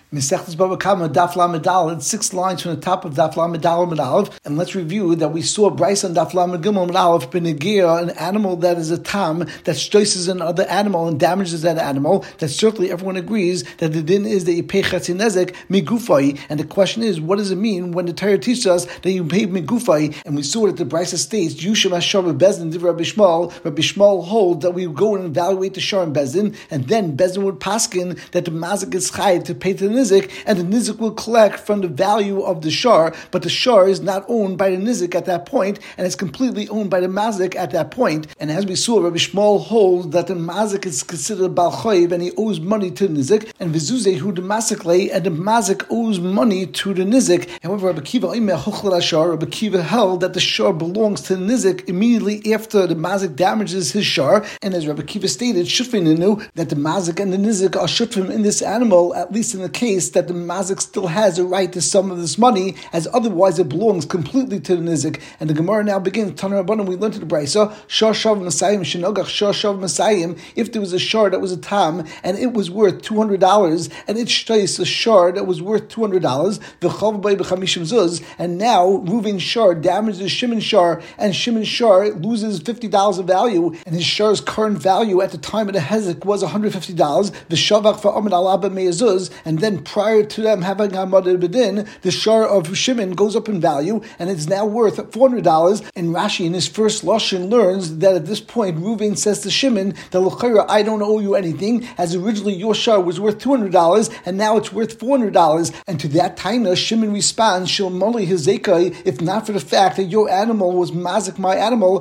Mesechtes Bava Kama Daf Lamed Daled, 6 lines from the top of Daf Lamed Daled Amud Aleph, and let's review that we saw Bryce on Daf Lamed Gimel Amud Aleph Benegir, an animal that is a tam that stresses another animal and damages that animal. That certainly everyone agrees that the din is that you pay chetzi nezek migufai, and the question is, what does it mean when the Torah teaches us that you pay migufai? And we saw that the Bryce states Yusham Hashav Bezdin Div Rabbi Shmuel. Rabbi Shmuel holds that we go and evaluate the shar in Bezdin, and then Bezdin would paskin that the mazik is chayiv to pay to the nizik, and the nizik will collect from the value of the shar, but the shar is not owned by the nizik at that point, and it's completely owned by the mazik at that point. And as we saw, Rabbi Shmuel holds that the mazik is considered bal chayiv, and he owes money to the nizik, and vizuzehu the masikle, and the mazik owes money to the nizik. However, Rabbi Kiva Rabbi Kiva held that the shar belongs to the nizik immediately after the mazik damages his shar, and as Rabbi Kiva stated, shutfininu, that the mazik and the nizik are shutfin in this animal, at least in the case that the mazik still has a right to some of this money, as otherwise it belongs completely to the nizik. And the Gemara now begins, Tana Rabbanan, we learned to the Brisa, shar shav masayim shenogach shar shav masayim, if there was a shar that was a tam, and it was worth $200, and it shtais a shar that was worth $200, v'chav bay b'chamishim zuz, and now Reuven shar damages Shimon shar, and Shimon shar loses $50 of value, and his shar's current value at the time of the hezek was $150, v'shavach fa'amid alaba me'ezuz, and then prior to them having Hamad Bedin, the shar of Shimon goes up in value, and it's now worth $400, and Rashi in his first Lashon learns that at this point Reuven says to Shimon that l'chayra, I don't owe you anything, as originally your shar was worth $200, and now it's worth $400, and to that taina Shimon responds, shel moli his zekai, if not for the fact that your animal was mazik my animal,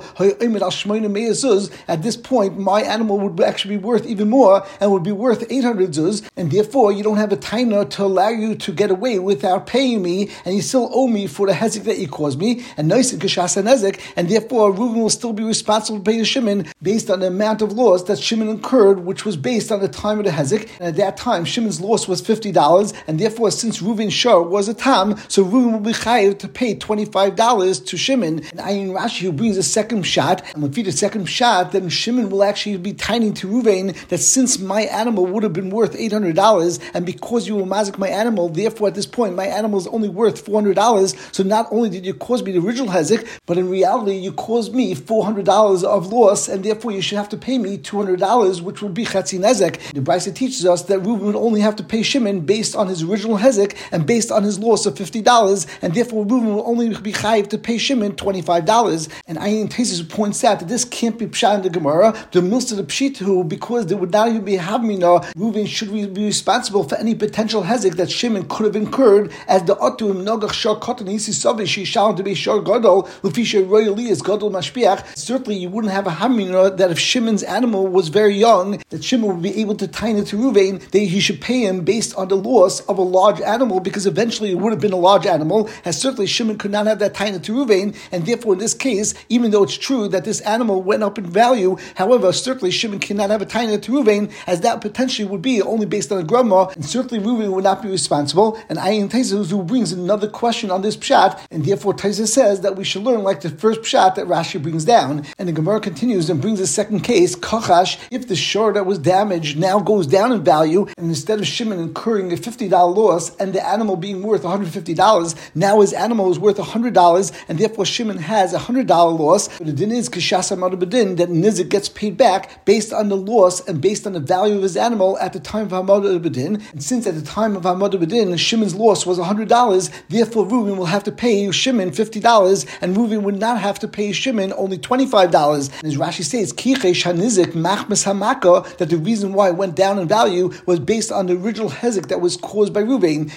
at this point my animal would actually be worth even more, and would be worth 800 zuz, and therefore you don't have a taina to allow you to get away without paying me, and you still owe me for the hezek that you caused me, and noisin kashasa nezek, and therefore Reuven will still be responsible to pay to Shimon based on the amount of loss that Shimon incurred, which was based on the time of the hezek, and at that time Shimon's loss was $50, and therefore since Reuven's shar was a tam, so Reuven will be chayiv to pay $25 to Shimon. And Ayin Rashi, who brings a second shot, and if the second shot, then Shimon will actually be tiny to Reuven that since my animal would have been worth $800, and because you will mazik my animal, therefore at this point my animal is only worth $400, so not only did you cause me the original hezek, but in reality you caused me $400 of loss, and therefore you should have to pay me $200, which would be chetzi nezek. The Brisa teaches us that Reuven would only have to pay Shimon based on his original hezek and based on his loss of $50, and therefore Reuven will only be chayiv to pay Shimon $25. And Ayin Tesis points out that this can't be pshat in the Gemara. The mills to the pshitu, because there would not even be havmina, Reuven should be responsible for any potential hezek that Shimon could have incurred, as the otum nogach shar kotan isi savish shall to be shar gadol lufisha royally is gadol mashpiach. Certainly, you wouldn't have a hamina that if Shimon's animal was very young, that Shimon would be able to tie it to Reuven, that he should pay him based on the loss of a large animal, because eventually it would have been a large animal, as certainly Shimon could not have that tie to Reuven, and therefore in this case, even though it's true that this animal went up in value, however, certainly Shimon cannot have a tie to Reuven, as that potentially would be only based on a grandma, and certainly Reuven would not be responsible. And Ayin Taisus, who brings another question on this pshat, and therefore Taisus says that we should learn like the first pshat that Rashi brings down. And the Gemara continues and brings a second case, Kachash, if the shor that was damaged now goes down in value, and instead of Shimon incurring a $50 loss and the animal being worth $150, now his animal is worth $100, and therefore Shimon has a $100 loss. But the din is kishas hamad bedin, that nizik gets paid back based on the loss and based on the value of his animal at the time of hamad bedin. And since at the time of hamad bedin Shimon's loss was $100, therefore Reuven will have to pay Shimon $50, and Reuven would not have to pay Shimon only $25. And as Rashi says, kichesh hanizik machmas hamaka, that the reason why it went down in value was based on the original hezek that was caused by Reuven.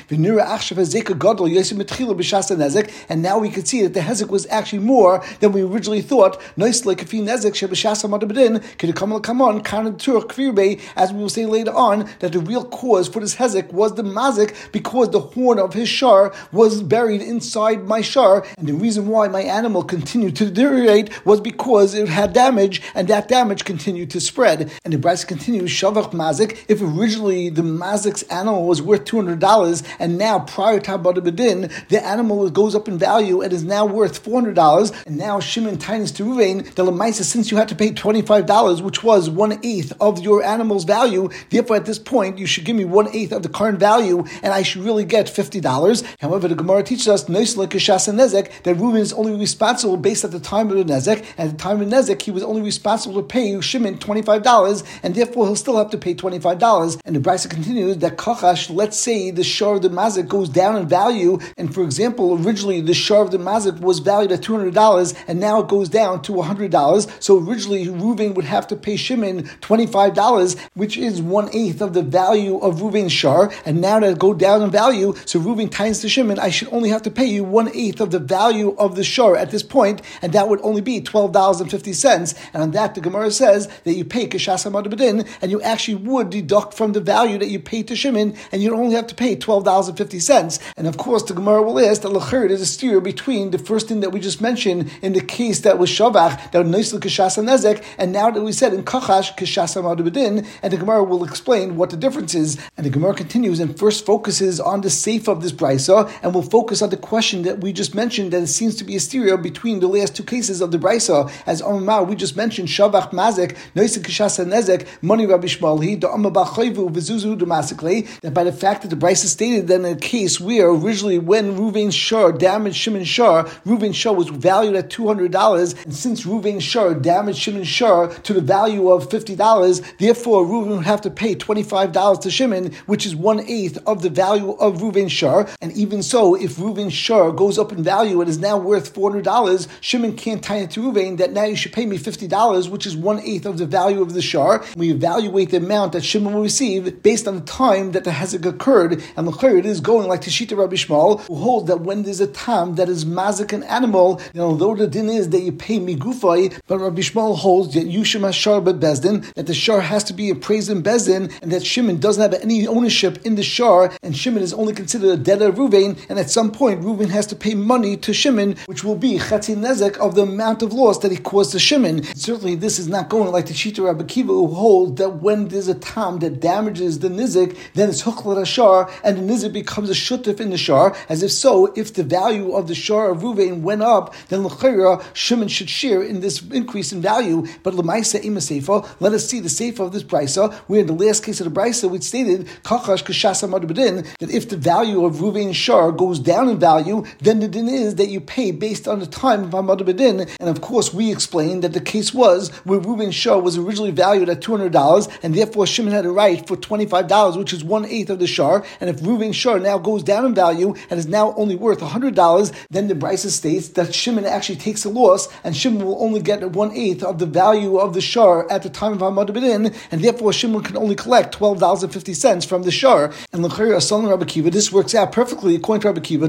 And now we can see that the hezek was actually more than we originally thought. As we will say later on, that the real cause for this hezek was the mazik, because the horn of his shar was buried inside my shar, and the reason why my animal continued to deteriorate was because it had damage, and that damage continued to spread. And the Brisa continues, shavach mazik, if originally the mazik's animal was worth $200, and now prior to Hamad Bedin, the animal goes up in value and is now worth $400, and now Shimon tines to Reuven, the Lamaisa, since you had to pay $25, which was 1/8 of your animal's value, therefore at this point you should give me 1/8 of the current value, and I should really get $50. However, the Gemara teaches us that Reuven is only responsible based at the time of the nezek. At the time of the nezek, he was only responsible to pay Shimon $25, and therefore he'll still have to pay $25. And the Brisa continues that Kachash, let's say the shar of the mazik goes down in value, and for example, originally the shar of the mazik was valued at $200, and now it goes down to $100. So originally Reuven would have to pay Shimon $25, which is 1/8 of the value of Reuven's shar, and now that it go down in value, so Reuven ties to Shimon, I should only have to pay you 1/8 of the value of the shar at this point, and that would only be $12.50. And on that, the Gemara says that you pay Kishas Hamad B'Din, and you actually would deduct from the value that you paid to Shimon, and you only have to pay $12.50. And of course, the Gemara will ask that l'chayr there's a steer between the first thing that we just mentioned in the case that was Shavach, that was Neisel Kishas Nezek, and now that we said in Kachash Kishas Hamad B'Din, and the Gemara will explain what the difference is. And the Gemara continues and first focuses on the safe of this brisa, and will focus on the question that we just mentioned, that it seems to be a stereo between the last two cases of the brisa. As Omar, we just mentioned Shavach Mazek, Neisel Kishas Nezek, Moni Rabbi Shmalhi, the Amabach Chayvu, Vizuzu Damasikle, that by the fact that the brisa stated that in a case where originally when Reuven's shar damaged Shimon's shar, Reuven's shar was valued at $200, and since Reuven's shar damaged Shimon's shar to the value of $50, therefore Reuven would have to pay $25 to Shimon, which is 1/8 of the value of Reuven's shar. And even so, if Reuven's shar goes up in value and is now worth $400, Shimon can't tie it to Reuven that now you should pay me $50, which is 1/8 of the value of the shar. We evaluate the amount that Shimon will receive based on the time that the hezek occurred, and the it is going like Teshita Rabbi Shmuel, who holds that when there's a tam that is mazik an animal, then although the din is that you pay migufay, but Rabbi Shmuel holds that Yushim HaShar Bezdin, that the shar has to be appraised in Bezdin, and that Shimon doesn't have any ownership in the shar, and Shimon is only considered a debtor of Reuven, and at some point Reuven has to pay money to Shimon, which will be Chatzi Nezek of the amount of loss that he caused to Shimon. Certainly this is not going like Teshita Rabbi Kiva, who holds that when there's a tam that damages the nizik, then it's Huchlat HaShar, and the nizik becomes a shutuf in the shar, as if so, if the value of the shar of Reuven went up, then l'chayra Shimon should share in this increase in value. But l'maisa ima seifa, let us see the seifa of this brisa, where in the last case of the brisa we stated kachash kashas hamad b'din, that if the value of Reuven's shar goes down in value, then the din is that you pay based on the time of hamad b'din. And of course we explained that the case was where Reuven's shar was originally valued at $200, and therefore Shimon had a right for $25, which is 1/8 of the shar. And if Reuven's shar now goes down in value and is now only worth $100, then the brisa states that Shimon actually takes a loss, and Shimon will only get 1/8 of the value of the shar at the time of Hamad B'din, and therefore Shimon can only collect $12.50 from the shar. And l'chayra Asalin Rabbi Kiva, this works out perfectly according to Rabbi Kiva,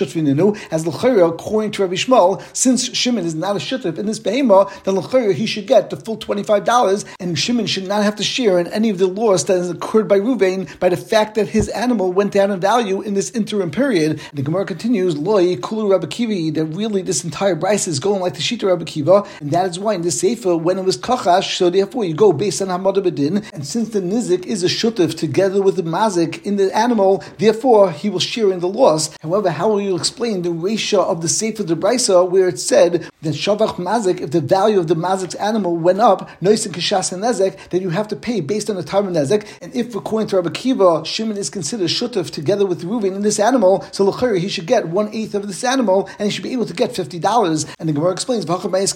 as l'chayra according to Rabbi Shmuel, since Shimon is not a shutuf in this behema, then l'chayra he should get the full $25, and Shimon should not have to share in any of the loss that is occurred by Reuven by the fact that his animal went down in value in this interim period. And the Gemara continues, Loi Kulu Rabbi Kiva, that really this entire brisa is going like the Shita Rabbi Kiva, and that is why in this sefer, when it was kachash, so therefore you go based on Hamad B'din, and since the nizik is a shutuf together with the mazik in the animal, therefore he will share in the loss. However, how will you explain the ratio of the sefer of the brisa where it said that shavach mazik, if the value of the mazik's animal went up, nois and kishas and nezek, then you have to pay based on the time of nezek, and if according to Rabbi Kiva, Shimon is considered shutuf together with Reuven in this animal, so l'chayr he should get 1/8 of this animal, and he should be able to get $50. And the Gemara explains,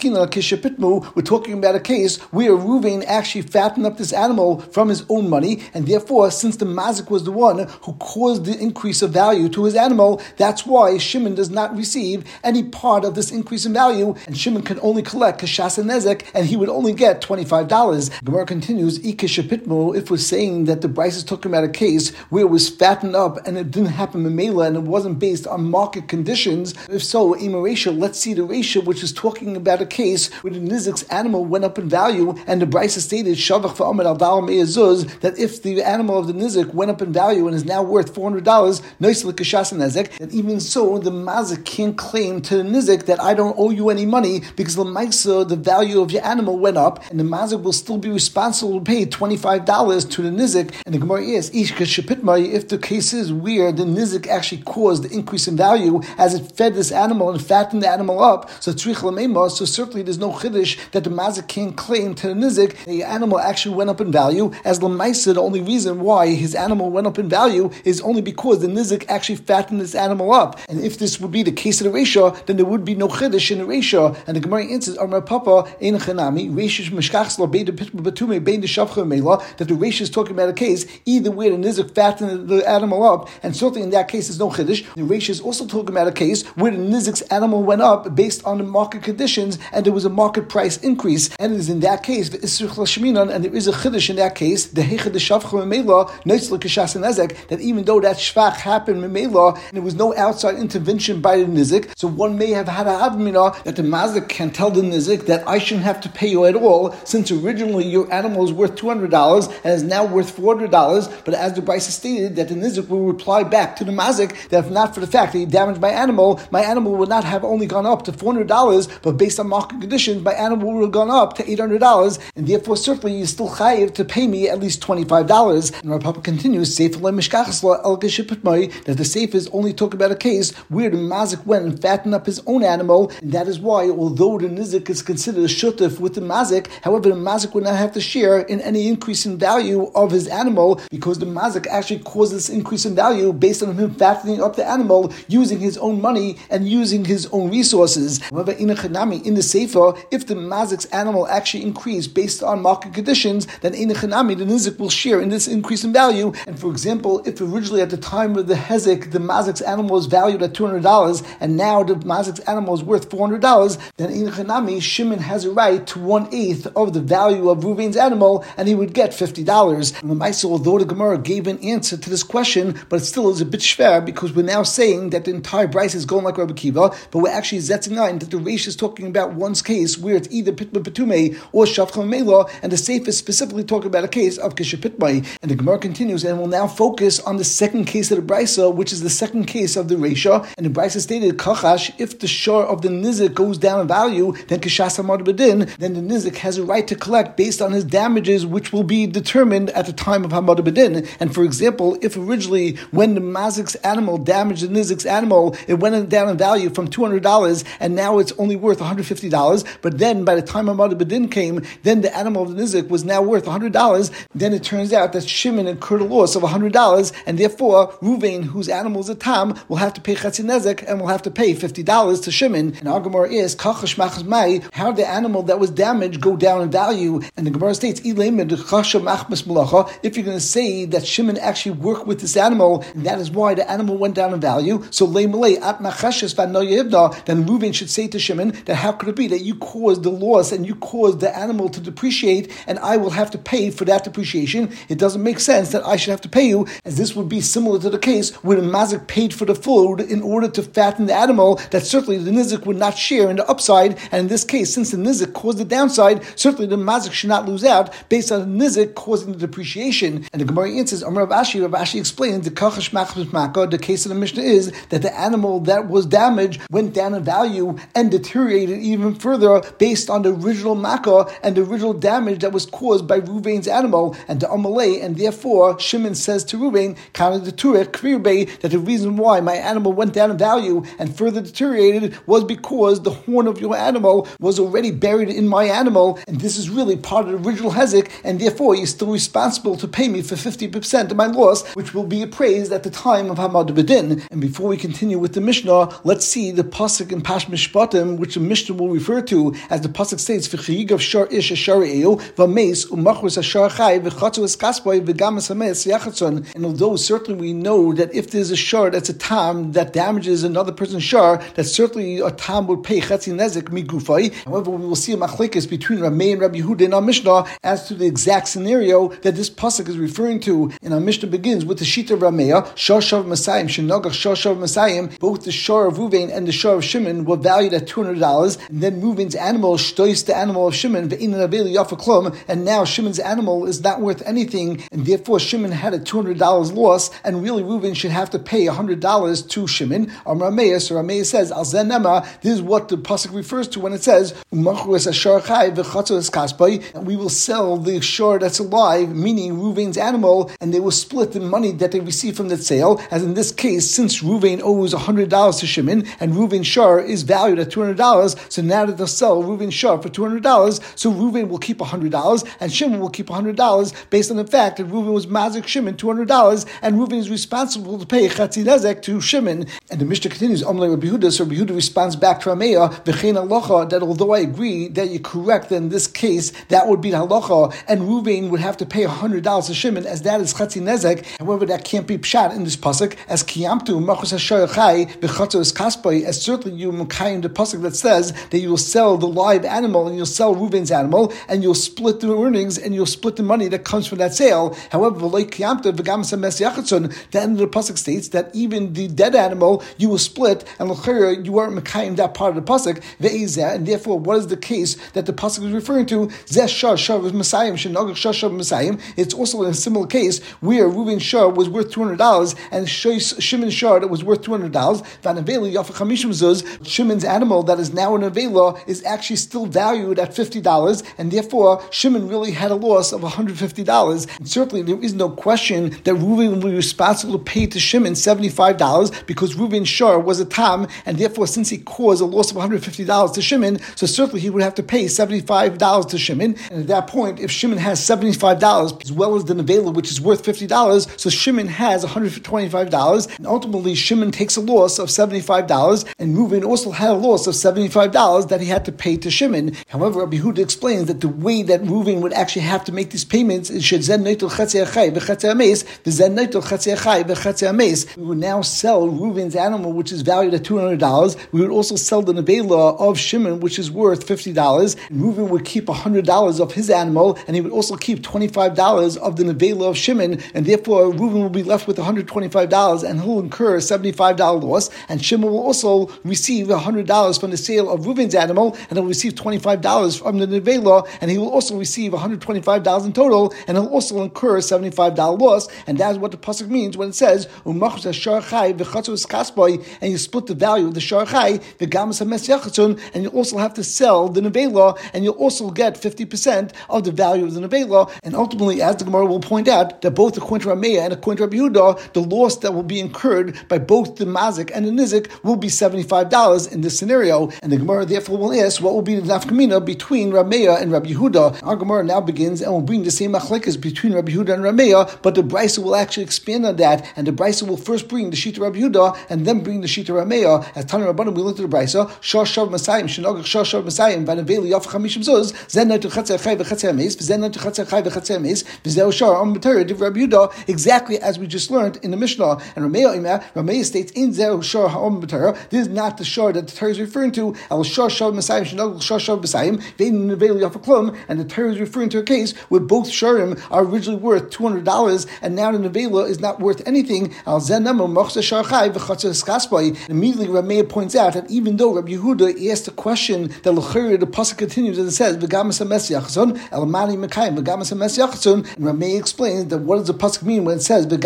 we're talking about a case where Reuven actually fattened up this animal from his own money, and therefore, since the mazik was the one who caused the increase of value to his animal, that's why Shimon does not receive any part of this increase in value, and Shimon can only collect kashas and nezek, and he would only get $25. Gemara continues, if we're saying that the Bryce is talking about a case where it was fattened up and it didn't happen in Mela and it wasn't based on market conditions, if so, Ima ratio, let's see the ratio which is talking about a case where the nizik's animal went up in value, and the Bryce stated Shavach v'Amar al Dal Me'ezuz, that if the animal of the nizik went up in value and is now worth $400, nois l'kashas nezek, that even so the mazik can't claim to the nizik that I don't owe you any money because the value of your animal went up, and the mazik will still be responsible to pay $25 to the nizik. And the Gemara is if the case is where the nizik actually caused the increase in value as it fed this animal and fattened the animal up, so certainly there's no chiddush that the mazik can't claim to the nizik the animal actually went up in value, as l'maisa the only reason why his animal animal went up in value is only because the nizik actually fattened this animal up. And if this would be the case of the Reisha, then there would be no chiddush in the Reisha. And the Gemara answers, Amar Papa, Ein Chanami, Reisha Meshkachslo, Bein the Pitma Batume, Bein the Shavcha Mela, that the Reisha is talking about a case either where the nizik fattened the animal up, and certainly in that case there's no chiddush. The Reisha is also talking about a case where the nizik's animal went up based on the market conditions, and there was a market price increase, and it is in that case the Isrich Lashminan, and there is a chiddush in that case, the Heicha the Shavcha Mela, Noitzla Kishas Nezek, that even though that shvach happened Mela, and there was no outside intervention by the nizik, so one may have had a havmina that the mazik can tell the nizik that I shouldn't have to pay you at all, since originally your animal is worth $200 and is now worth $400. But as the Brisa stated, that the nizik will reply back to the mazik that if not for the fact that he damaged my animal would not have only gone up to $400, but based on market conditions, my animal would have gone up to $800, and therefore certainly you still chayiv to pay me at least $25. And our Papa continues, that the Seif is only talking about a case where the mazik went and fattened up his own animal, and that is why, although the nizik is considered a shutif with the mazik, however, the mazik would not have to share in any increase in value of his animal, because the mazik actually caused this increase in value based on him fattening up the animal using his own money and using his own resources. However, in the Sefer, if the mazik's animal actually increased based on market conditions, then in the nizik will share in this increase in value. And for example, if originally at the time of the hezek, the mazik's animal was valued at $200, and now the mazik's animal is worth $400, then in Chanami, Shimon has a right to 1/8 of the value of Ruvain's animal, and he would get $50. And the Maisa, although the Gemara gave an answer to this question, but it still is a bit shver, because we're now saying that the entire Brisa is going like Rabbi Kiva, but we're actually zetzinayim that the Reish is talking about one's case where it's either Pitma Petume or Shavcha Mela, and the Seif is specifically talking about a case of Kishapitmai. And the Gemara continues, and will now focus on the second case of the Brisa, which is the second case of the Reisha. And the Brisa stated, Kachash, if the shor of the nizik goes down in value, then Kishas Hamad Bedin, then the nizik has a right to collect based on his damages, which will be determined at the time of Hamad Bedin. And for example, if originally when the mazik's animal damaged the nizik's animal, it went down in value from $200, and now it's only worth $150, but then by the time Hamad Bedin came, then the animal of the nizik was now worth $100, then it turns out that Shimon incurred a loss of $100, and therefore Ruvain, whose animal is a tam, will have to pay Chatzi Nezek and will have to pay $50 to Shimon. And our Gemara is, how did the animal that was damaged go down in value? And the Gemara states, if you're going to say that Shimon actually worked with this animal, and that is why the animal went down in value, so then Ruvain should say to Shimon that how could it be that you caused the loss and you caused the animal to depreciate, and I will have to pay for that depreciation? It doesn't make sense that I should have to pay you, as this would be similar to the case where the mazik paid for the food in order to fatten the animal, that certainly the nizik would not share in the upside, and in this case, since the nizik caused the downside, certainly the mazik should not lose out based on the nizik causing the depreciation. And the Gemara answers, Rav Ashi explains, the kachash machmas maka, the case of the Mishnah is that the animal that was damaged went down in value and deteriorated even further based on the original makkah and the original damage that was caused by Ruvain's animal and the Amalei, and therefore Shimon says to Ruvain, that the reason why my animal went down in value and further deteriorated was because the horn of your animal was already buried in my animal, and this is really part of the original hezek, and therefore you're still responsible to pay me for 50% of my loss, which will be appraised at the time of Hamad Bedin. And before we continue with the Mishnah, let's see the pasuk in Pash Mishpatim, which the Mishnah will refer to as the pasuk states, "V'chiyigav shar ish ashar eo v'meis umachus ashar chai v'chatzu eskaspoi v'gam esameis yachatzon." And although certainly we know that if there's a shar that's a tam that damages another person's shar, that certainly a tam would pay chatzi nezek migufai. However, we will see a machlekes between Rameh and Rabbi Yehuda in our Mishnah as to the exact scenario that this pasuk is referring to. And our Mishnah begins with the shita of Rameh, shar shav Masayim, shenogach shar shav Masayim. Both the shar of Ruvain and the shar of Shimon were valued at $200, and then Ruvain's animal shtois the animal of Shimon ve'inan aveli yafa klum, and now Shimon's animal is not worth anything, and therefore Shimon had a $200 loss, and really Ruvain should have to pay $100 to Shimon. Rameh, so Rameh says, Al zenema, this is what the pasuk refers to when it says, and we will sell the shar that's alive, meaning Ruvain's animal, and they will split the money that they receive from that sale, as in this case, since Ruvain owes $100 to Shimon, and Ruvain's shar is valued at $200, so now that they'll sell Ruvain's shar for $200, so Ruvain will keep $100, and Shimon will keep $100, based on the fact that Ruvain was mazik Shimon Shimon $200, and Reuven is responsible to pay Chatzi Nezek to Shimon. And the Mishnah continues, Amalei Rabbi Yehuda, so Rabbi Yehuda responds back to Rameya, V'chein halacha, that although I agree that you're correct in this case, that would be the halacha, and Reuven would have to pay $100 to Shimon, as that is Chatzi Nezek. However, that can't be pshat in this pasuk, as Kiyamtu Machos HaShoyachai V'chatzos Kaspai, as certainly you Mekayim the pasuk that says that you will sell the live animal and you'll sell Reuven's animal and you'll split the earnings and you'll split the money that comes from that sale. However, the end of the pasuk states that even the dead animal you will split, and you weren't Mekayim that part of the pasuk, and therefore what is the case that the pasuk is referring to? It's also in a similar case where Reuven's shar was worth $200 and Shimon's shar that was worth $200. Shimon's animal that is now in Avela is actually still valued at $50, and therefore Shimon really had a loss of $150. And certainly there is no question that Reuven will be responsible to pay to Shimon $75 because Reuven's shar was a tam, and therefore since he caused a loss of $150 to Shimon, so certainly he would have to pay $75 to Shimon. And at that point, if Shimon has $75 as well as the Nevela, which is worth $50, so Shimon has $125, and ultimately Shimon takes a loss of $75, and Reuven also had a loss of $75 that he had to pay to Shimon. However, Rabbi Yehuda explains that the way that Reuven would actually have to make these payments is we would now sell Reuven's animal, which is valued at $200. We would also sell the Nevela of Shimon, which is worth $50. And Reuven would keep $100 of his animal, and he would also keep $25 of the Nevela of Shimon, and therefore Reuven will be left with $125, and he'll incur a $75 loss. And Shimon will also receive $100 from the sale of Reuven's animal, and he'll receive $25 from the Nevela, and he will also receive $125 in total, and he'll also incur a $75 loss. And that's what the pasuk means when it says and you split the value of the sharchai, and you also have to sell the nevela, and you'll also get 50% of the value of the nevela. And ultimately, as the Gemara will point out, that both according to Rameya and according to Rabbi Yehuda, the loss that will be incurred by both the mazik and the nizik will be $75 in this scenario. And the Gemara therefore will ask, what will be the nafkamina between Rameya and Rabbi Yehuda? Our Gemara now begins and will bring the same machlekes between Rabbi Yehuda and Rameya, but the Brisa will actually expand on that, and the Brisa will first bring the Shita Rabbi Yehuda and then bring the Shita Rameya. As Tana Rabbanim, we looked at the Brisa, Shor Shav Masayim, Shenogach Shor Shav Masayim, Vanaveli Yof Chamishim Zuz, Zen Neit Chatzer Chai V'Chatzer Meis, Zen Neit Chatzer Chai V'Chatzer Meis, V'Zeu Shor Om B'Torah Div Rabbi Yehuda, exactly as we just learned in the Mishnah. And Rameya states, In Zeu Shor Om B'Torah, this is not the Shor that the Torah is referring to, El Shor Shav Masayim, Shenogach Shor Shav Masayim, Vein Neveli Yof Klum, and the Torah is referring to a case where both Shorim are originally worth $200, and now the Nevela is not worth anything. Immediately Rameya points out that even though Rabbi Yehuda asked a question that the pasuk continues and it says and Rameya explains that what does the pasuk mean when it says the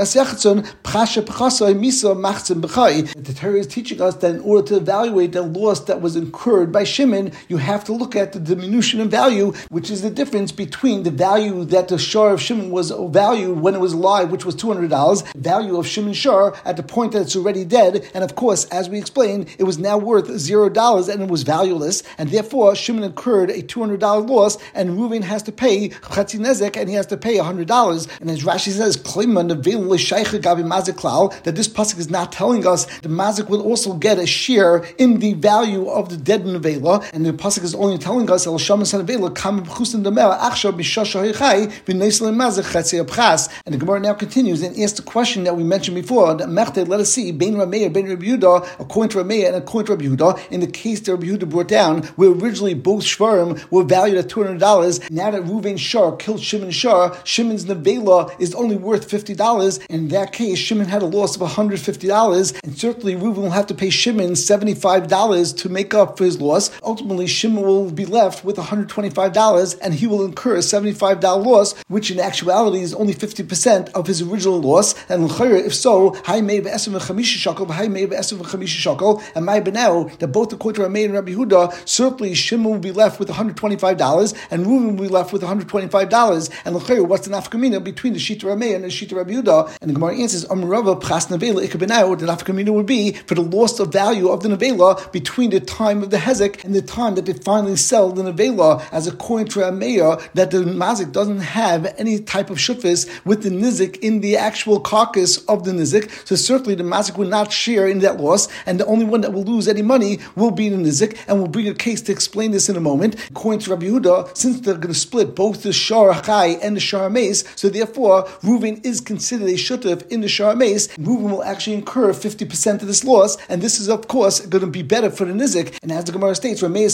Torah is teaching us that in order to evaluate the loss that was incurred by Shimon, you have to look at the diminution in value, which is the difference between the value that the shar of Shimon was valued when it was alive, which was $200, value of Shimon's shar at the point that it's already dead, and of course, as we explained, it was now worth $0 and it was valueless, and therefore Shimon incurred a $200 loss, and Reuven has to pay Chatzi Nezek, and he has to pay $100. And as Rashi says, that this pasuk is not telling us the mazik will also get a share in the value of the dead nevela, and the pasuk is only telling us and the Gemara now continues and asks the question that we mentioned before. That let us see, Bein Rameya, Bein Rabbi Yehuda, according to Rameya and according to Rabbi Yehuda, in the case that Rabbi Yehuda brought down, where originally both shvarim were valued at $200, now that Reuven's shar killed Shimon's shar, Shimon's nevela is only worth $50. In that case, Shimon had a loss of $150, and certainly Reuven will have to pay Shimon $75 to make up for his loss. Ultimately, Shimon will be left with $125, and he will incur a $75 loss, which in actuality is only 50% of his original loss. And if so, and my benel, that both according to Rameya and Rabbi Yehuda, certainly Shimon will be left with $125, and Reuven will be left with $125. And what's the nafkamina between the Shita Rameya and the Shita Rabbi Yehuda? And the Gemara answers, the nafkamina would be for the loss of value of the nevela between the time of the hezek and the time that they finally sell the nevela, as according to Rameya, that the mazik doesn't have any type of shutfis shaykhis with the nizik in the actual carcass of the nizik. So certainly the mazik will not share in that loss, and the only one that will lose any money will be the nizik. And we'll bring a case to explain this in a moment. According to Rabbi Yehuda, since they're going to split both the shar chai and the shar mace, so therefore Reuven is considered a shutuf in the shar mace. Reuven will actually incur 50% of this loss, and this is of course going to be better for the nizik. And as the Gemara states, Rameya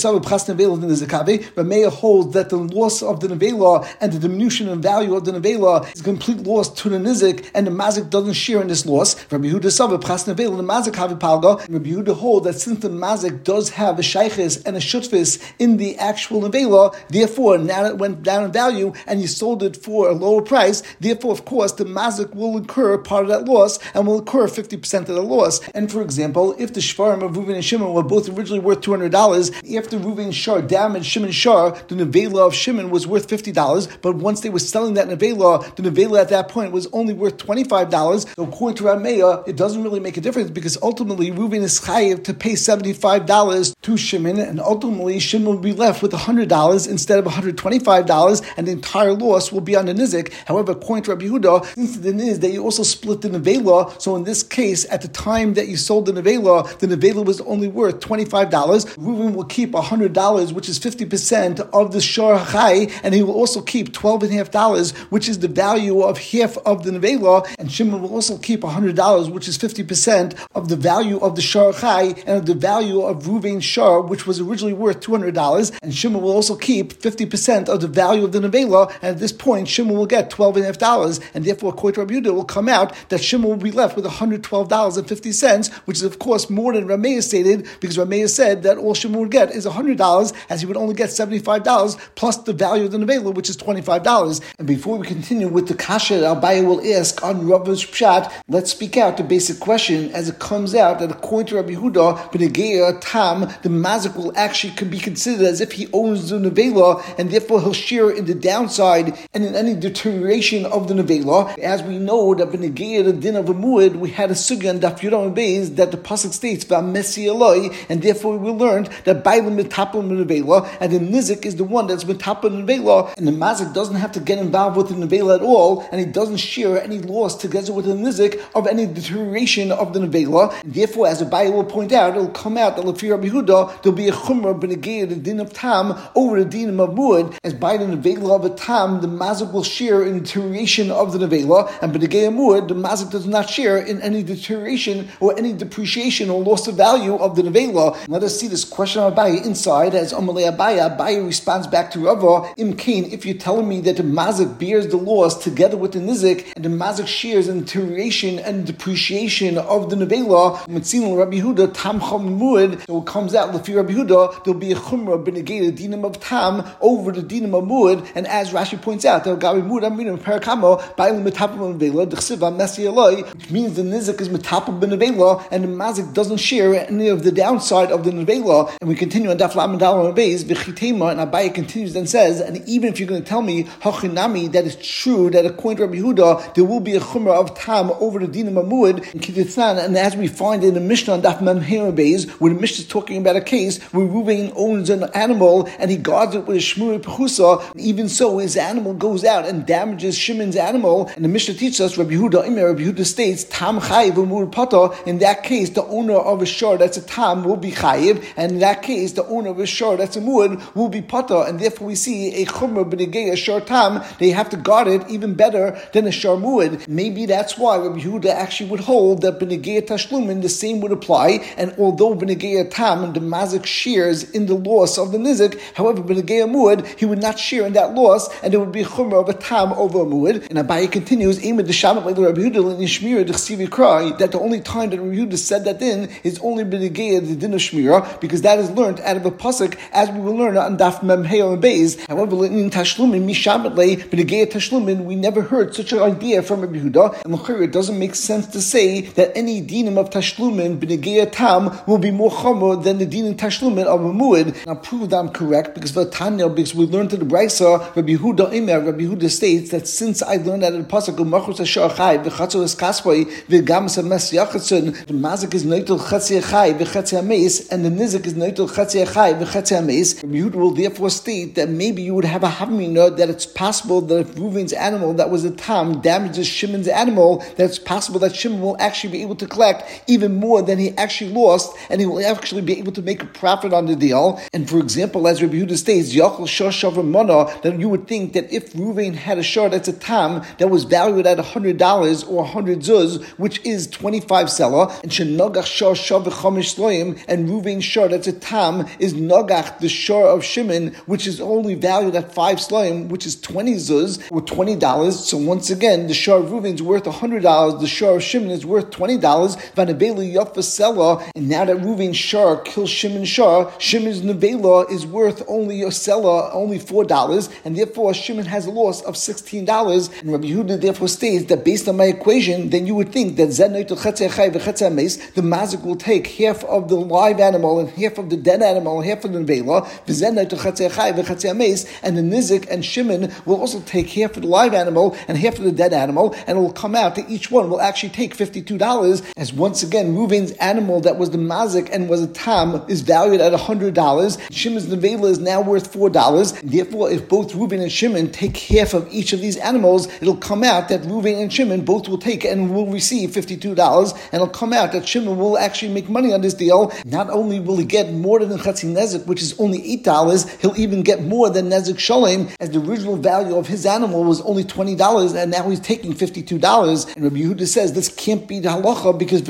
holds that the loss of the nevela and the diminution in value of the nevela is a complete loss to the nizik, and the mazik doesn't share in this loss. Rabbi Yehuda holds that since the mazik does have a shaykhis and a shutfis in the actual nevela, therefore now it went down in value and you sold it for a lower price, therefore of course the mazik will incur part of that loss and will incur 50% of the loss. And for example, if the shvarim of Reuven and Shimon were both originally worth $200, after Reuven's shar damaged Shimon's shar, the nevela of Shimon was worth $50, but once they were selling that nevela, the nevela at that point was only worth $25. So according to Rameya, it doesn't really make a difference because ultimately Reuven is chayiv to pay $75 to Shimon, and ultimately Shimon will be left with $100 instead of $125, and the entire loss will be on the nizik. However, according to Rabbi Yehuda, since the din is that you also split the nevela, so in this case, at the time that you sold the nevela was only worth $25. Reuven will keep $100, which is 50% of the shar chai, and he will also keep $12.50, which is the value of half of the nevela, and Shimon will also keep $100, which is 50% of the value of the shar chai and of the value of Reuven's shar, which was originally worth $200, and Shimon will also keep 50% of the value of the nevela, and at this point Shimon will get $12.50, and therefore according to Rabbi Yehuda, it will come out that Shimon will be left with $112.50, which is of course more than Rameya stated, because Rameya said that all Shimon would get is $100, as he would only get $75 plus the value of the nevela, which is $25. And before we continue with the kasha that Abaye will ask on Rava's pshat, let's speak out the basic question as it comes out that according to Rabbi Yehuda, b'negeya tam, the mazik will actually be considered as if he owns the nevela, and therefore he'll share in the downside and in any deterioration of the nevela. As we know that b'negeya the din of a muad, we had a sugya and Daf Yudam Beis that the pasuk states v'amesi aloi, and therefore we learned that bailam mitapel nevela, and the nizik is the one that's mitapel nevela, and the mazik doesn't have to get involved with the nevela at all, and he doesn't share any loss together with the nizik of any deterioration of the nevela. Therefore, as the Abaye will point out, it will come out that Lefi Rabbi Yehuda there'll be a chumrah b'negeya the din of tam over the din of muad, as by the nevela of a tam the mazik will share in deterioration of the nevela, and b'negeya muad the mazik does not share in any deterioration or any depreciation or loss of value of the nevela. Let us see this question of Abaye inside. As Amalei Abaye responds back to Rava, Imkain, if you're telling me that the mazik bears the loss together with the nizik, and the mazik shares in deterioration and depreciation of the nevela, Mitzilin Rabbi Yehuda tam chum muad, so it comes out Lefi Rabbi Yehuda there'll be a chumrah b'negeya the dinim of tam over the dinim of muad, and as Rashi points out, which means the nizik is metapel b'nevela, and the mazik doesn't share any of the downside of the nevela. And we continue on Daf Lamed Daled Beis v'chitema, and Abaye continues and says, and even if you're going to tell me hachinami that it's true that according to Rabbi Yehuda there will be a chumrah of tam over the dinim of muad, and as we find in the Mishnah on Daf Memher Beis, where the Mishnah is talking about a case where Reuven owns an animal and he guards it with a shmurei pechusa, even so his animal goes out and damages Shimon's animal, and the Mishnah teaches us Rabbi Yehuda states tam chayiv u'muad pata. In that case, the owner of a shor that's a tam will be chayiv, and in that case, the owner of a shor that's a muad will be pata, and therefore we see a chumrah b'negeya shor tam. They have to guard it even better than a shor muad. Maybe that's why Rabbi Yehuda actually would hold that b'negeya tashlumin the same would apply, and although b'negeya tam the mazik shares in the loss of the nizik, however b'negeya muad he would not share in that loss, and it would be a chumrah of a tam over a muad. And Abaye continues, that the only time that Rabbi Yehuda said that din is only b'negeya the din of shmira, because that is learned out of a pasuk, as we will learn on Daf Memher Beis. However, in tashlumin mishametle b'negeya tashlumin, we never heard such an idea from Rabbi Yehuda, and it doesn't make sense to say that any dinim of tashlumin b'negeya tam will be more chomer than the dinim tashlumin of a muad. Now prove that I'm correct, because we learned in the Brisa, Rabbi Yehuda states that since I learned out of the pasuk the mazik is noitel chatzi achai v'chatzi hameis, and the nizik is noitel chatzi achai v'chatzi hameis, Rabbi Yehuda will therefore state that maybe you would have a havmina that it's possible that if Reuven's animal animal that was a tam damages Shimon's animal, that it's possible that Shimon will actually be able to collect even more than he actually lost, and he will actually be able to make a profit on the deal. And for example, as Rabbi Yehuda states, Yachol Shor Shavar Mana, that you would think that if Reuven had a shor that's a tam that was valued at $100 or 100 zuz, which is 25 selah, and Shenogach Shor Shavar Chomish Sloim, and Reuven's shor that's a tam is Nogach, the shor of Shimon, which is only valued at 5 sloim, which is 20 zuz or $20. So once again, the shor of Reuven is worth $100, the shor of Shimon is worth $20. Vanabelu Yafa Selah, and now that Reuven's shor kills Shimon's shor, Shimon's nevela is worth only a selah, only $4, and therefore Shimon has a loss of $16. And Rabbi Yehuda therefore states that based on my equation, then you would think that the mazik will take half of the live animal and half of the dead animal and half of the nevela, and the nizik and Shimon will also take half of the live animal and half of the dead animal, and it will come out that each one will actually take $52, as once again Reuven's animal that was the mazik and was a tam is valued at $100. Shimon's nevela is now worth $4. And therefore, if both Reuven and Shimon take half of each of these animals, it'll come out that Reuven and Shimon both will take and will receive $52, and it'll come out that Shimon will actually make money on this deal. Not only will he get more than Chatzi Nezik, which is only $8, he'll even get more than Nezik Shalem, as the original value of his animal was only $20, and now he's taking $52. And Rabbi Yehuda says this can't be the halacha, because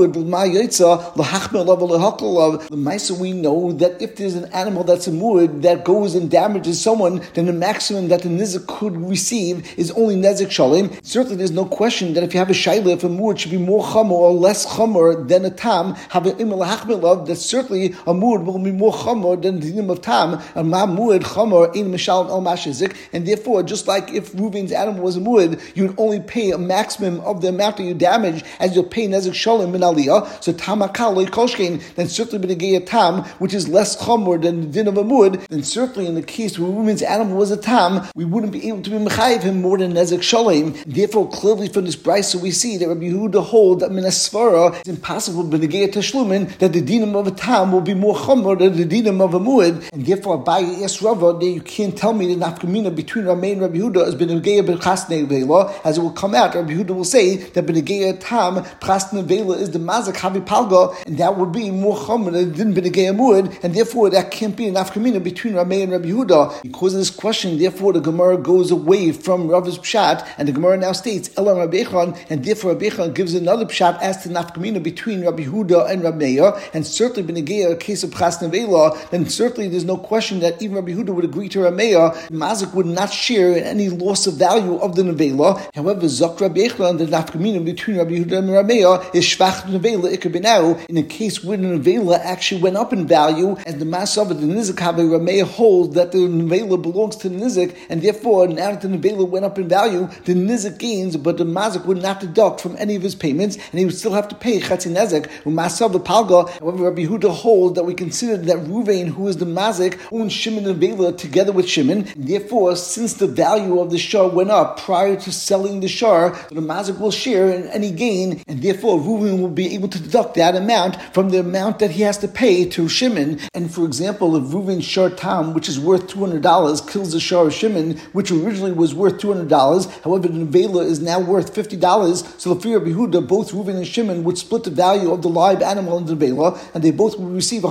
we know that if there's an animal that's a mu'ud that goes and damages someone, then the maximum that the nizik could receive is only nezik shalem. Certainly there's no question that if you have a shayla, if a mu'ud should be more chamor or less chamor than a tam, have an imel hachmelav, that certainly a mu'ud will be more chamor than the dinim of tam, and ma mu'ud chamor ein mishalem el mashizik, and therefore just like if Reuven's animal was a mu'ud, you would only pay a maximum of the amount that you damage as you'll pay nezik shalem min aliyah. So tamakal loy kolshkein, then certainly b'negei a tam, which is less chamor than the din of a mu'ud, then certainly in the case where Reuven's animal was a tam, we wouldn't be able to be mechayiv him more than nezek shalem. Therefore, clearly from this brisa we see that Rabbi Yehuda holds that min asvara it's impossible b'negei tashlumin that the dinim of a tam will be more chamor than the dinim of a mu'ud, and therefore Abaye asked Rava that you can't tell me the nafkamina between Rameh and Rabbi Yehuda is b'negei b'chasnei vela, as it will come out. Rabbi Yehuda will say that b'negei tam b'chasnei vela is the mazak havi palga, and that would be more chamor than the din b'negei mu'ud, and therefore that can't be an nafkamina between Rameh and Rabbi Yehuda. Because of this question, therefore the Gemara goes away from Rava's pshat, and the Gemara now states Elam Rabbi Echon, and therefore Rabbi Echon gives another pshat as to nafkamina between Rabbi Yehuda and Rabbi Meir, and certainly b'negei a case of chas nevela, then certainly there's no question that even Rabbi Yehuda would agree to Rabbi Meir, mazik would not share in any loss of value of the nevela. However, Zok Rabbi Echon, the nafkamina between Rabbi Yehuda and Rabbi Meir is shvach nevela ikar b'nau, in a case where the nevela actually went up in value, as the mass of it, the nizik havi Rameh holds that the nevela belongs to the nizik, and therefore now that the nevela went up in value, the nizik gains, but the mazik would not deduct from any of his payments, and he would still have to pay chatzi nezik u'masav palga. However, Rabbi Yehuda holds that we consider that Reuven, who is the mazik, owns Shimon and nevela together with Shimon, and therefore since the value of the shar went up prior to selling the shar, so the mazik will share in any gain, and therefore Reuven will be able to deduct that amount from the amount that he has to pay to Shimon. And for example, if Reuven's shar tam, which is worth $200, kills the shar of Shimon, which originally was worth $200, however the nevela is now worth $50, so the fear of Yehuda, both Reuven and Shimon would split the value of the live animal and the nevela, and they both would receive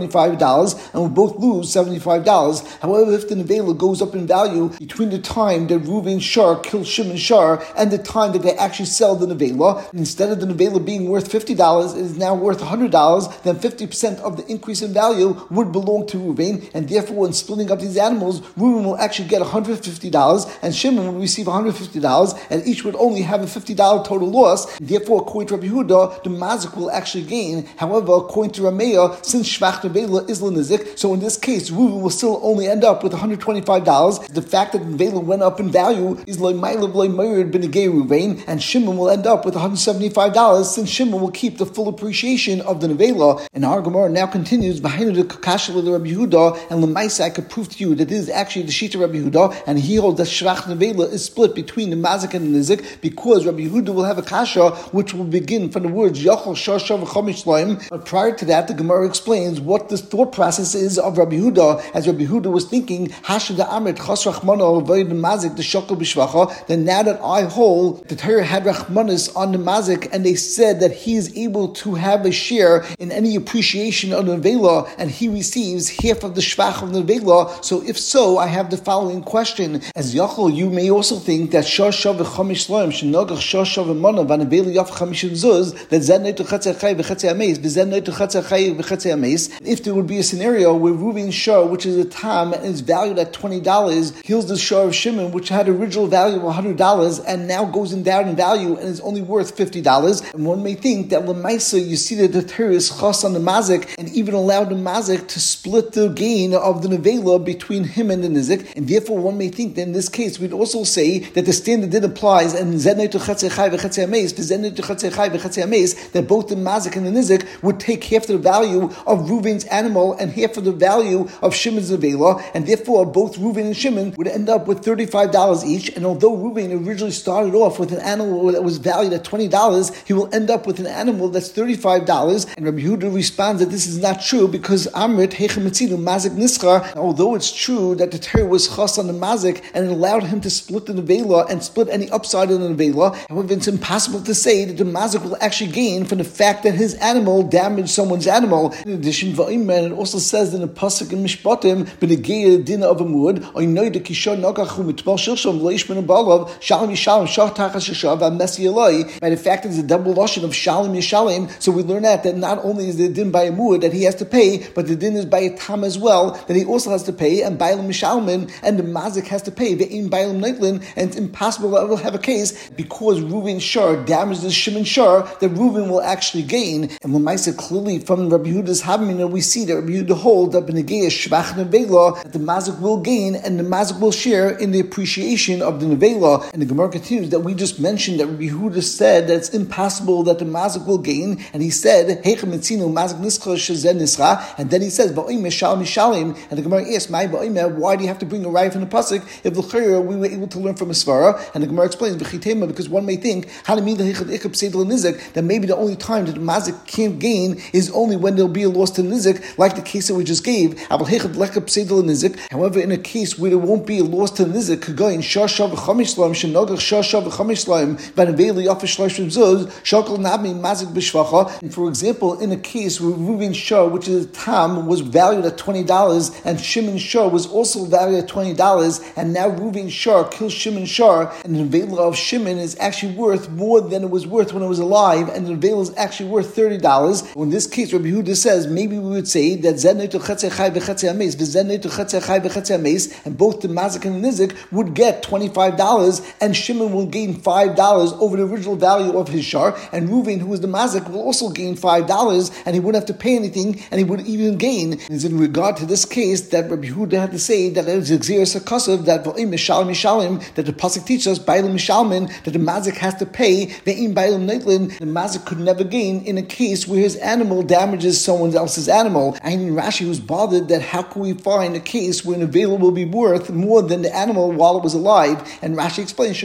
$125 and would both lose $75. However, if the nevela goes up in value between the time that Reuven's shar kills Shimon's shar and the time that they actually sell the nevela, instead of the nevela being worth $50, it is now worth $100, then 50% of the increase in value would belong to Reuven, and therefore when splitting up these animals, Reuven will actually get $150 and Shimon will receive $150, and each would only have a $50 total loss. Therefore, according to Rabbi Yehuda, the mazik will actually gain. However, according to Rameh, since shvach nevela is l'nizik, so in this case, Reuven will still only end up with $125. The fact that nevela went up in value is lo'maylav lo'mayrid b'negei Reuven, and Shimon will end up with $175 since Shimon will keep the full appreciation of the nevela. And our Gemara now continues behind the kakasha of Rabbi Yehuda, and l'maisa I could prove to you that this is actually the sheet of Rabbi Yehuda, and he holds that shvach nevela is split between the mazik and the nizik, because Rabbi Yehuda will have a kasha which will begin from the words Yachol Shor Shavar Chomish Sloim. But prior to that, the Gemara explains what the thought process is of Rabbi Yehuda, as Rabbi Yehuda was thinking Hashda Amrit Chas Rachmana Avoid Mazik the Shachar shekel b'shvacha, then now that I hold, the Torah had rachmanis on the mazik, and they said that he is able to have a share in any appreciation of the nevela, and he receives half of the shvach of the nevela. So if so, I have the following question. As Yachol, you may also think that shashav v'chamish loim shenogach shashav v'manav v'nevela yaf chamishim zuz, that zed neitu chatzei chay v'chatzei ameis v'zed neitu chatzei chay v'chatzei ameis. If there would be a scenario where Reuven's shar, which is a tam and is valued at $20, heals the shar of Shimon, which had original value of $100, and now goes down in value and is only worth $50. And one may think that Lamaisa, you see that the Torah is chas on the mazik, and even allowed the mazik to split the gain of the nevela between him and the nizik, and therefore one may think that in this case we'd also say that the standard did applies, and that both the mazik and the nizik would take half the value of Reuven's animal and half of the value of Shimon's nevela, and therefore both Reuven and Shimon would end up with $35 each. And although Reuven originally started off with an animal that was valued at $20, he will end up with an animal that's $35. And Rabbi Yehuda responds that this is not true because Amrit Hechametzinu Mazik Nischar. Although it's true that the Torah was chas on the mazik and it allowed him to split the nevela and split any upside of the nevela, however, it's impossible to say that the mazik will actually gain from the fact that his animal damaged someone's animal. In addition, Va'iman, it also says in the pasuk in Mishpatim, B'negei Dina of Amud, Oinoy de Kishon Nagachu Mitmal Shilsham Leishman Abalav Shalom Yishalom Shach Tachas Shashav Amesi Eloi. By the fact that it's a double lashon of Shalom Yishalom, so we learn that not only is the din by a muad that he has to pay, but the din is by a tam as well that he also has to pay, and Bailam Mishalmin and the mazik has to pay. Ve'im Bailam Neitlin, and it's impossible that we'll have a case because Reuven's shar damaged the Shimon shar that Reuven will actually gain. And Lamaisa clearly from Rabbi Yehuda's Havamina we see that Rabbi Yehuda holds that B'negei Shvach Nevela that the mazik will gain and the mazik will share in the appreciation of the nevela. And the Gemara continues that we just mentioned that Rabbi Yehuda said that it's impossible that the mazik will gain, and he said Heichem Mitzinu Mazik Nischar Shezeh Nisra, and then he says Ba'im Mishal Mishalim, and the Gemara asks why do you have to bring a raya from the pasuk if l'chayra we were able to learn from a svara? And the Gemara explains B'chitema, because one may think that maybe the only time that the mazik can't gain is only when there'll be a loss to the nizik, like the case that we just gave. However, in a case where there won't be a loss to the nizik, Kagayin Shashav V'chamishlaim Shenogach Shashav V'chamishlaim V'neveli Yafish Shloshim Zuz Shakal Nami Mazik B'shvacha. And for example, in a case where Reuven's shar, which is a tam, was valued at $20, and Shimon's shar was also valued at $20, and now Reuven's shar kills Shimon's shar, and the nevela of Shimon is actually worth more than it was worth when it was alive, and the nevela is actually worth $30. In this case, Rabbi Yehuda says maybe we would say that Zed Neitu Chatzei Chai V'Chatzei Ameis V'Zed Neitu Chatzei Chai V'Chatzei Ameis, and both the mazik and the nizik would get $25, and Shimon will gain $5 over the original value of his shar, and Reuven, who is the mazik, will also gain $5, and he wouldn't have to pay anything, and he would even gain. It's in regard to this case that Rabbi Yehuda had to say that it is Xeris HaKasav, that V'im Mishalim Mishalim, that the pasuk teaches us Bailam Mishalmin, that the mazik has to pay. Ve'im Bailam Neitlin, the mazik could never gain in a case where his animal damages someone else's animal. I mean, Rashi was bothered that how can we find a case where an nevela will be worth more than the animal while it was alive? And Rashi explains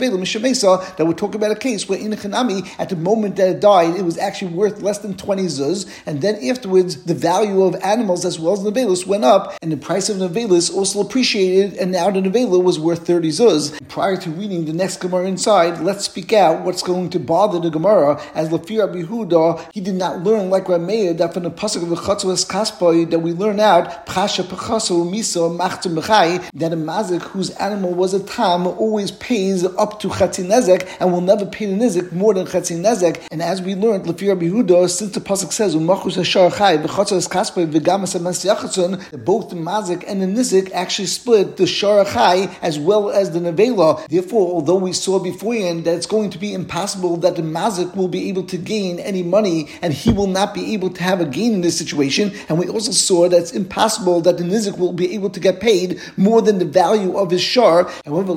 that we're talking about a case where in a Chanami, at the moment that it died, it was actually worth less than 20 zuz, and then afterwards the value of animals as well as nevelos went up, and the price of nevelos also appreciated, and now the nevela was worth 30 zuz. Prior to reading the next Gemara inside, let's speak out what's going to bother the Gemara, as Lafir Rabbi Yehuda, he did not learn like Rameir that from the pasuk of the Chatzos Kaspoi that we learn out Pasha Pachaso Miso Machtum B'chai, that a mazik whose animal was a tam always pays up to Chatzi Nezek and will never pay the Nezek more than Chatzi Nezek. And as we learned, Lafir Rabbi Yehuda, since the pasuk says Umachus Hashar Chai V'Chatzos Kaspoi V'Gamas Amas Yachatzon, that both the mazik and the Nezek actually split the Shar Chai as well as the nevela. Therefore, although we saw beforehand that it's going to be impossible that the mazik will be able to gain any money and he will not be able to have a gain in this situation, and we also saw that it's impossible that the nizik will be able to get paid more than the value of his shar. However,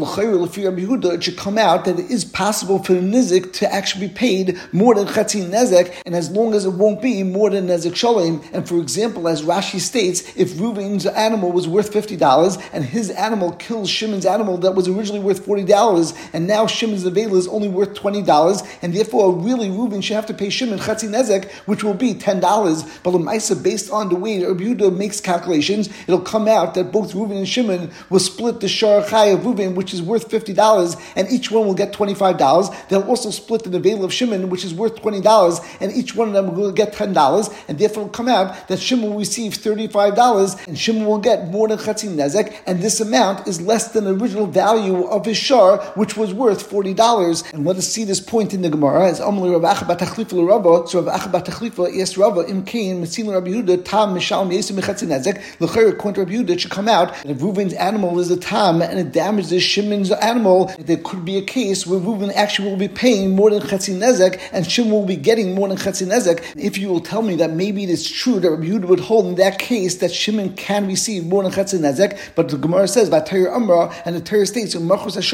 it should come out that it is possible for the nizik to actually be paid more than Chatzi Nezek, and as long as it won't be more than Nezek Shalom. And for example, as Rashi states, if Reuven's animal was worth $50 and his animal kills Shimon's animal that was originally worth $40, and now Shimon's nevela is only worth $20, and therefore really Reuven should have to pay Shimon Chatzi Nezek, which will be $10. But L'maisa, based on the way Rabbi Yehuda makes calculations, it'll come out that both Reuven and Shimon will split the Shar Chai of Reuven Reuven, which is worth $50, and each one will get $25. They'll also split the Nevela of Shimon, which is worth $20, and each one of them will get $10, and therefore it will come out that Shimon will receive $35, and Shimon will get more than Chatzi Nezek, and this amount is less than the original value of his shar, which was worth $40. And let us see this point in the Gemara as Amalei Rav Acha bar Tachlifa l'Rava. So Rav Acha bar Tachlifa asked Rava, Im Kain Metzil Rabbi Yehuda Tam Mishal Me'esim Chatzi Nezek. L'chayr, according to Rabbi Yehuda, it should come out that if Reuven's animal is a tam and it damages Shimon's animal, there could be a case where Reuven actually will be paying more than Chatzi Nezek, and Shimon will be getting more than Chatzi Nezek. If you will tell me that maybe it is true that Rabbi Yehuda would hold in that case that Shimon can receive more than Chatzi Nezek, but the Gemara says Vatayr Amra, and the Torah states that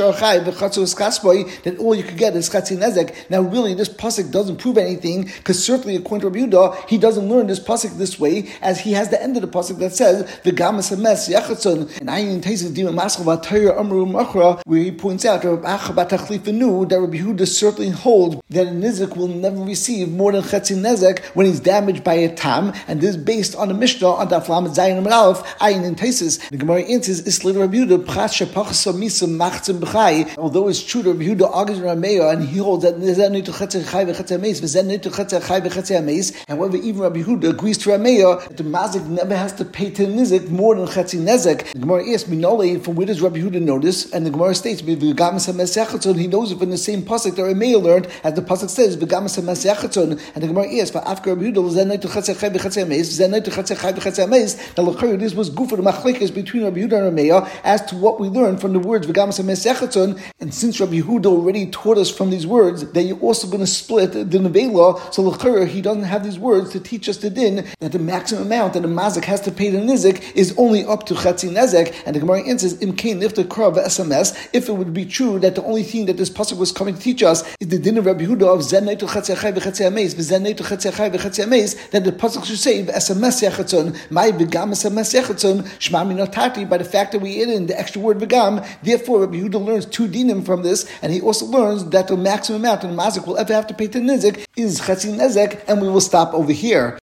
all you could get is Chatzi Nezek. Now really this pasuk doesn't prove anything, because certainly according to Rabbi Yehuda, he doesn't learn this pasuk this way, as he has the end of the pasuk that says V'gamas hames yachatzon, and Ayin Taisis Dima Maschal Vatayr Amru Machra, where he points out that Rabbi Acha bar Tachlifa knew that Rabbi Yehuda certainly holds that a nizik will never receive more than Chatzi Nezek when he's damaged by a tam, and this is based on the Mishnah on Daf Lamed Zayin Amud Aleph Ayin Taisis. The Gemara answers Isli Rabbi Yehuda Prat Shepachas Misa Machzim B'chai. Although it's true that Rabbi Yehuda argues with Rameya and he holds that however, even Rabbi Yehuda agrees to Rameya that the mazik never has to pay to nizik more than Chatzi Nezek. The Gemara asks Minole, from where does Rabbi Yehuda know this? And the Gemara states he knows it from the same pasuk that Rameya learned, as the pasuk says V'gamas hames yachatzon. And the Gemara asks for Afka Rabbi Yehuda that this was good for the machlekes between Rabbi Yehuda and Rameya as to what we learned from the words V'gamas hames yachatzon. And since Rabbi Yehuda already taught us from these words that you're also going to split the nevela, so l'chayr he doesn't have these words to teach us the din that the maximum amount that the mazik has to pay the nizik is only up to Chatzi Nezek. And the Gemara answers Im Kain Nifta Krav SMS. If it would be true that the only thing that this pasuk was coming to teach us is the din of Rabbi Yehuda of Zen Neitu Chatzi Achai v'Chatzi Ameis v'Zen Neitu Chatzi Achai v'Chatzi Ameis, that the pasuk should say SMS yachatzon my v'gam SMS yachatzon shma minotati, by the fact that we add in the extra word v'gam. Therefore Rabbi Yehuda learns two dinim from this, and he also learns that the maximum amount that the mazik will ever have to pay to nizik is Chatzi Nezek, and we will stop over here.